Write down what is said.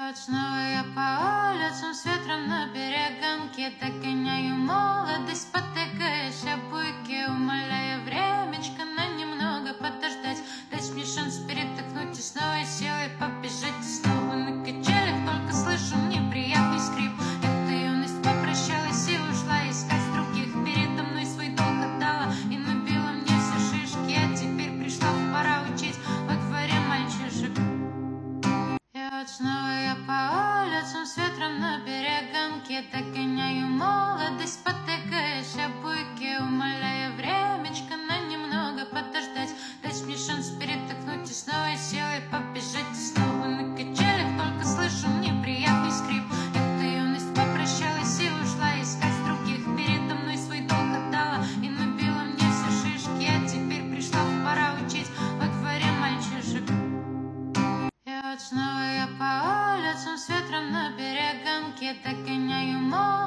Вот снова я по улицам с ветром на перегонке, догоняю молодость, спотыкаясь о буйке, умоляя времечко на немного подождать, дать мне шанс передохнуть и с новой силой побежать, и снова на качелях только слышу неприятный скрип. Эта юность попрощалась и ушла искать других, передо мной свой долг отдала и набила мне все шишки, а теперь пришла пора учить во дворе мальчишек. Вот снова я по улицам с ветром на перегонке, догоняю молодость, спотыкаясь о буйке, умоляя времечко на немного подождать, дать мне шанс передохнуть и с новой силой побежать, и снова на качелях только слышу неприятный скрип. Эта юность попрощалась и ушла искать других, передо мной свой долг отдала и набила мне все шишки, а теперь пришла пора учить во дворе мальчишек. Вот снова я по улицам с ветром на перегонке, догоняю молодость.